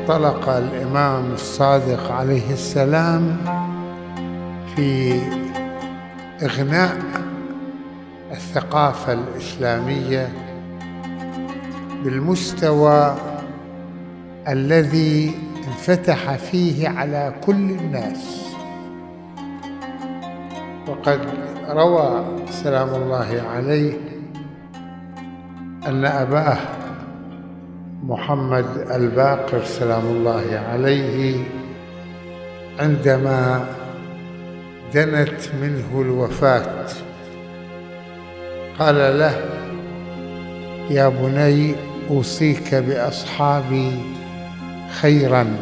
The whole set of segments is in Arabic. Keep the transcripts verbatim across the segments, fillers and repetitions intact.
انطلق الإمام الصادق عليه السلام في إغناء الثقافة الإسلامية بالمستوى الذي انفتح فيه على كل الناس. وقد روى سلام الله عليه أن أباه محمد الباقر سلام الله عليه عندما دنت منه الوفاة قال له: يا بني، أوصيك بأصحابي خيرا.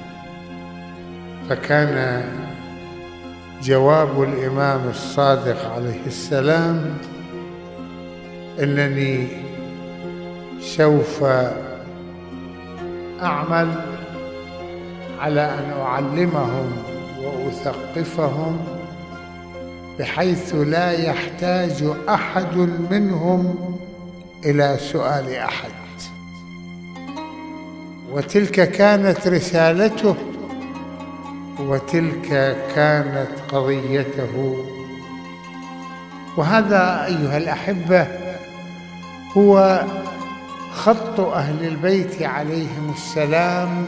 فكان جواب الإمام الصادق عليه السلام: إنني سوف أعمل على أن أعلمهم وأثقفهم بحيث لا يحتاج أحد منهم إلى سؤال أحد. وتلك كانت رسالته، وتلك كانت قضيته. وهذا أيها الأحبة هو خط أهل البيت عليهم السلام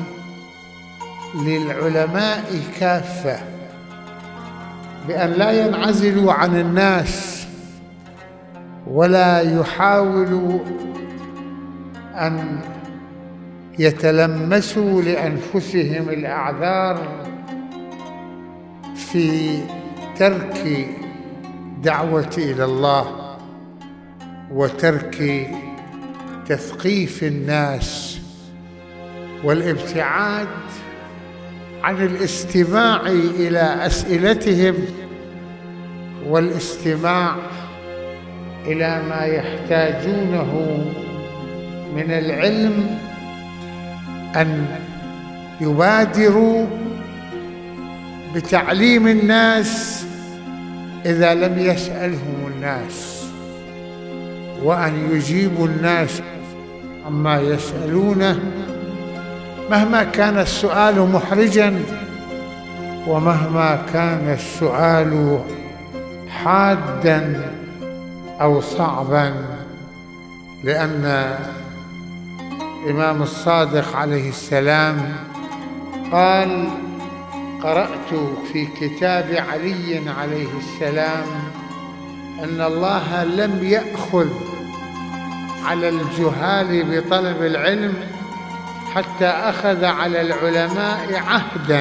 للعلماء كافة، بأن لا ينعزلوا عن الناس ولا يحاولوا أن يتلمسوا لأنفسهم الأعذار في ترك دعوة إلى الله وترك تثقيف الناس والابتعاد عن الاستماع إلى أسئلتهم والاستماع إلى ما يحتاجونه من العلم، أن يبادروا بتعليم الناس إذا لم يسألهم الناس، وأن يجيبوا الناس عما يسألونه مهما كان السؤال محرجاً ومهما كان السؤال حاداً أو صعباً. لأن الإمام الصادق عليه السلام قال: قرأت في كتاب علي عليه السلام أن الله لم يأخذ على الجهال بطلب العلم حتى أخذ على العلماء عهداً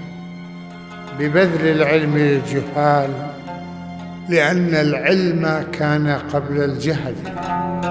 ببذل العلم للجهال، لأن العلم كان قبل الجهل.